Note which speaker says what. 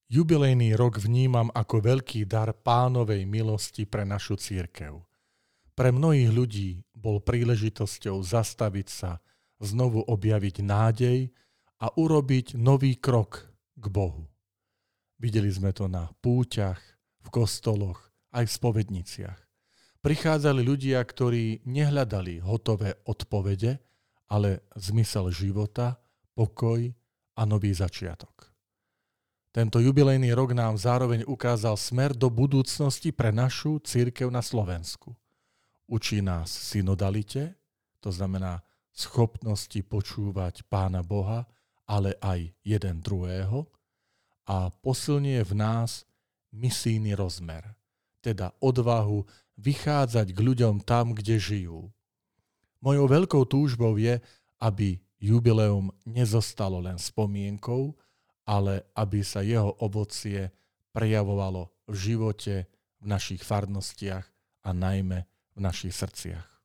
Speaker 1: Jubilejný rok vnímam ako veľký dar Pánovej milosti pre našu cirkev. Pre mnohých ľudí bol príležitosťou zastaviť sa, znovu objaviť nádej a urobiť nový krok k Bohu. Videli sme to na púťach, v kostoloch, aj v spovedniciach. Prichádzali ľudia, ktorí nehľadali hotové odpovede, ale zmysel života, pokoj a nový začiatok. Tento jubilejný rok nám zároveň ukázal smer do budúcnosti pre našu cirkev na Slovensku. Učí nás synodalite, to znamená schopnosti počúvať Pána Boha, ale aj jeden druhého, a posilňuje v nás misijný rozmer, teda odvahu vychádzať k ľuďom tam, kde žijú. Mojou veľkou túžbou je, aby jubileum nezostalo len spomienkou, ale aby sa jeho ovocie prejavovalo v živote, v našich farnostiach a najmä v našich srdciach.